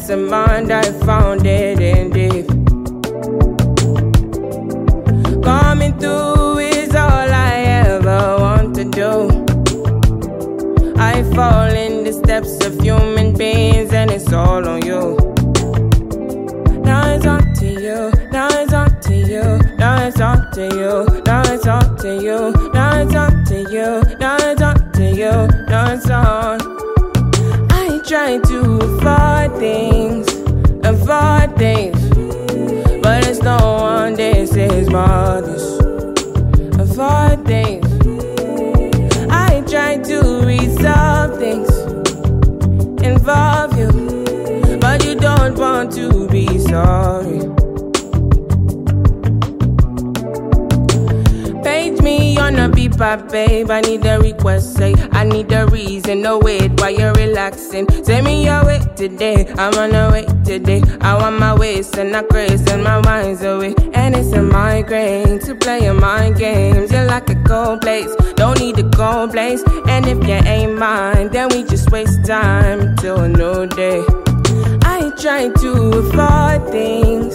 of mind, I found it in deep. Coming through is all I ever want to do. I fall in the steps of human beings and it's all on you. Now it's up to you, now it's up to you, now it's up to you, now it's up to you, now it's up to you, now it's up to you, now it's on. I try to avoid things, but it's no one, this is mothers. Avoid things. I try to resolve things, involve you, but you don't want to be sorry. Page me on a beeper, babe. I need a request, say I need a reason. No wait while you're relaxing. Say me your way today. I'm on a way today. I want my waist and I craze and my mind's away. And it's a migraine to play your mind games. You're like a cold place, don't need a cold place. And if you ain't mine, then we just waste time till a new day. I try to avoid things,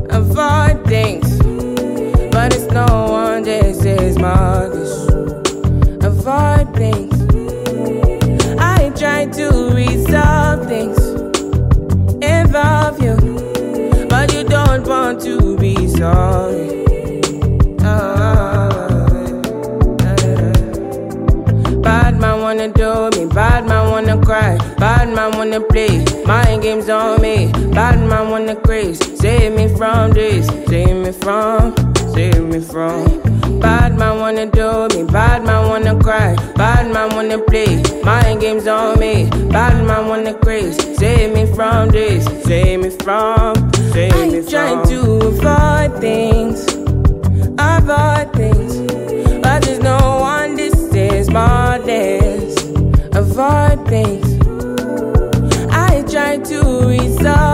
but it's no one, this is mothers. Avoid things. I try to resolve things, involve you, but you don't want to be sorry. Bad man wanna do me, bad man wanna cry, bad man wanna play mind games on me, bad man wanna craze. Save me from this, save me from. Bad man wanna do me, bad man wanna cry, bad man wanna play mind games on me, bad man wanna craze. Save me from this, save me from. I try to avoid things, but there's no one, this is more this. Avoid things. I try to resolve